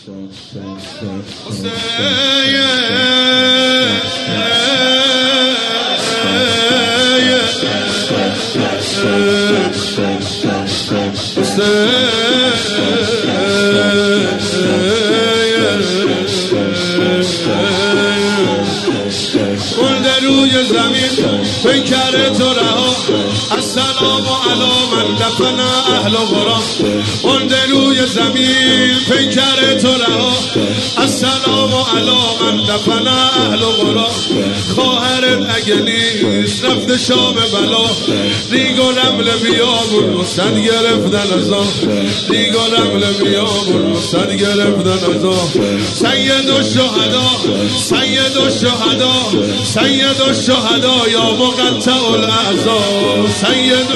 مونده روی زمین پیکر تو رها، السلام علی من دفن اهل غرا. مونده روی زمین پیکر تو رها، السلام علی من دفن اهل غرا. خواهرت اگه نیست رفته شام بلا، ریگ و رمل بیابون و صد گرفتن ازا، ریگ و رمل بیابون و صد گرفتن ازا. سید الشهدا، سید الشهدا، سید الشهدا یا مقطع الاعضا. سید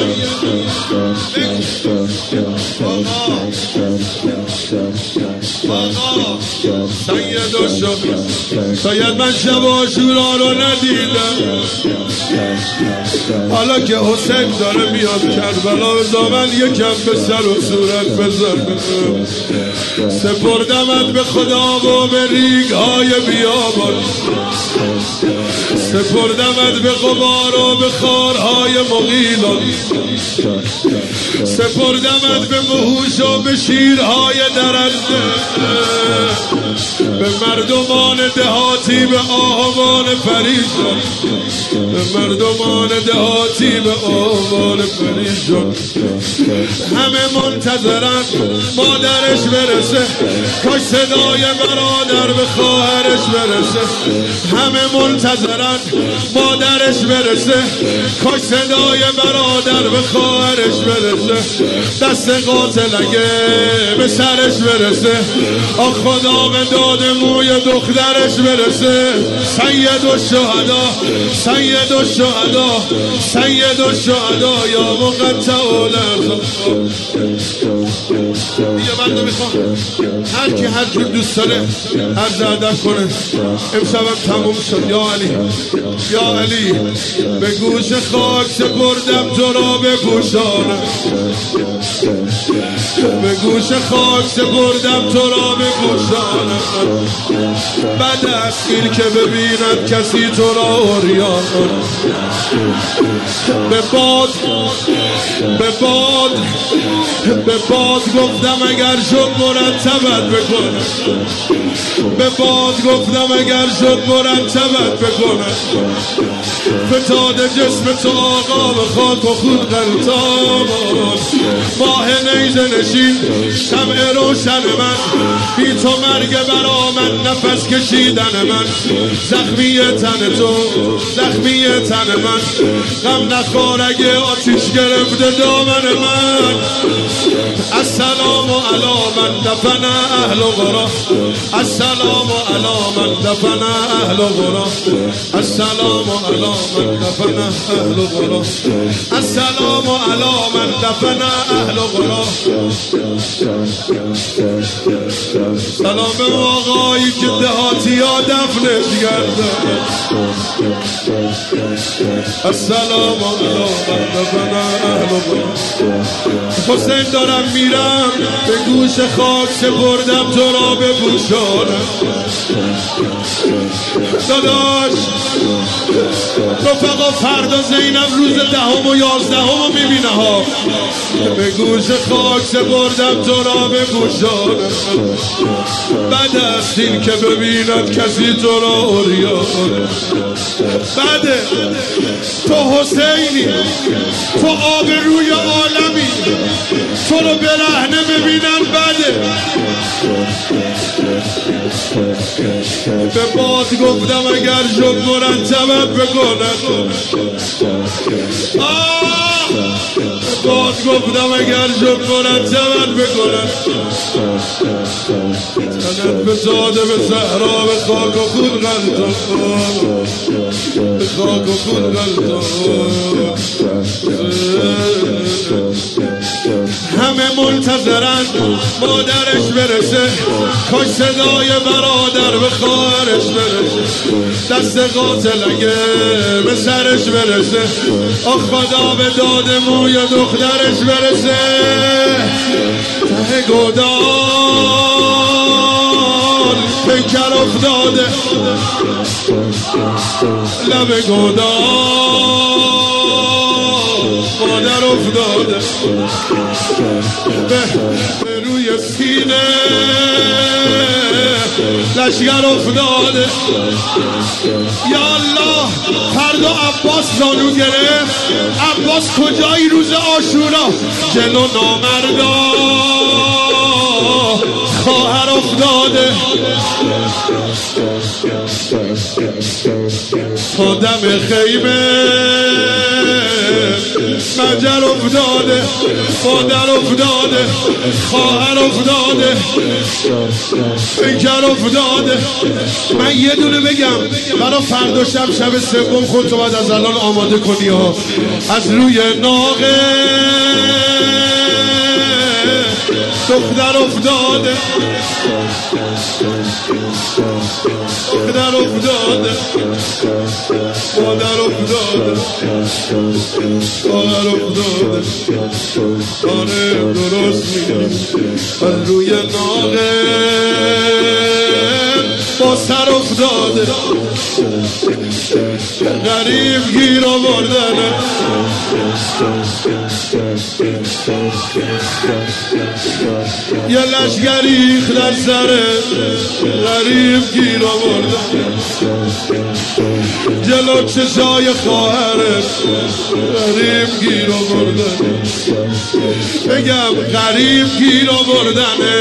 سید الشهدا. شاید من شب عاشورا رو ندیدم، حالا که حسین داره میاد کربلا، بذار من یکم به سر و صورت بذارم. سپردمت به خدا و به ریگ‌های بیابان، سپردمت به غبار و به خارهای مغیلان، سپردمت به وحوش و به شیرهای درنده، به مردمان دهاتی به آهوان پریشان، به مردمان دهاتی به آهوان پریشان. همه منتظرن مادرش برسه، کاش صدای برادر به خواهرش برسه. همه منتظرن مادرش برسه، کاش صدای برادر به خواهرش برسه. دست قاتل اگه به سرش برسه، آخ خدا به داد موی دخترش برسه. سید الشهدا، سید الشهدا، سید الشهدا یا مقطع الارض. یه بنده میخوام هر کی هر جور دوست داره عرض ادب کنه. امشبم تموم شد. یا علی، یا علی، به گوش خاک سپردم تو را به گوشانم، به گوش خاک سپردم تو را به گوشانم. بد است این که ببیند کسی تو را عریان. به باد، به باد، به باد گفتم اگر شد مرتبت بکنه، به باد گفتم اگر شد مرتبت بکنه. فتاد جسم تو آقا به خاک و خون غلطان، ماه نیزه نشین شمع روشن من، بی تو مرگ برا من نفس کشیدن من. زخمی تن تو، زخمی تن من، غم نخور اگه آتیش گرفته دامن من. السلام علی من دفن اهل غرا، السلام علی من دفن اهل غرا، السلام علی من دفن اهل غرا، السلام علی من دفن اهل غرا. سلام به آقایی که دهاتی ها دفنش کردن. السلام علی من دفن اهل غرا. حسین دارم میرم به گوش خاک سپردم تو را به گوشانم. داداش رفقا فردا زینب روز 10 و 11 میبینه ها. به گوش خاک سپردم تو را به گوشانم. بد است این که ببیند کسی تو را عریان. بده تو حسینی، تو آب روی عالمی، تو رو برهنه ببینن. بده به باد گفتم اگر شد مرتبت بکنن. به باد گفتم اگر شد مرتبت بکنن. تنت به زاده به زهرا به خاک و خون غلطان، به خاک و خون غلطان. همه منتظرن مادرش برسه، کاش صدای برادر به خواهرش برسه. دست قاتل اگه به سرش برسه، آخ خدا به داد موی دخترش برسه. ته گودال پیکر افتاده لب گودار مادر افتاده به روی سینه لشگر افتاده یا الله فردا عباس زانو گرفت عباس کجایی روز عاشورا جلو نامردا خواهر افتاده تا دم خیمه مجر افتاده مادر افتاده خواهر افتاده پیکر افتاده. من یه دونه بگم برای فردا شب سوم خودتو باید از الان آماده کنی ها. از روی ناقه دختر افتاده دختر افتاده مادر افتاده خواهر افتاده. آره درست میگی از روی ناقه با سر افتاده غریب گیر آوردنه یه لشگریخ در سره غریب گیر آوردنه جلو چشای خواهرت غریب گیر آوردنه بگم غریب گیر آوردنه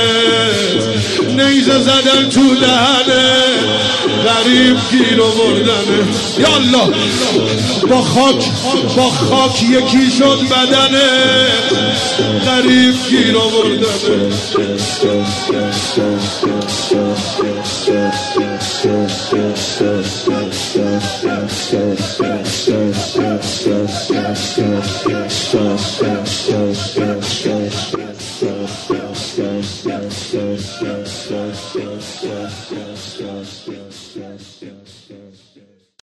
نیزه زدن تو دهنه غریب گیر آوردنه یالله با خاک یکی شد بدنه غریب گیر آوردنه Yeah.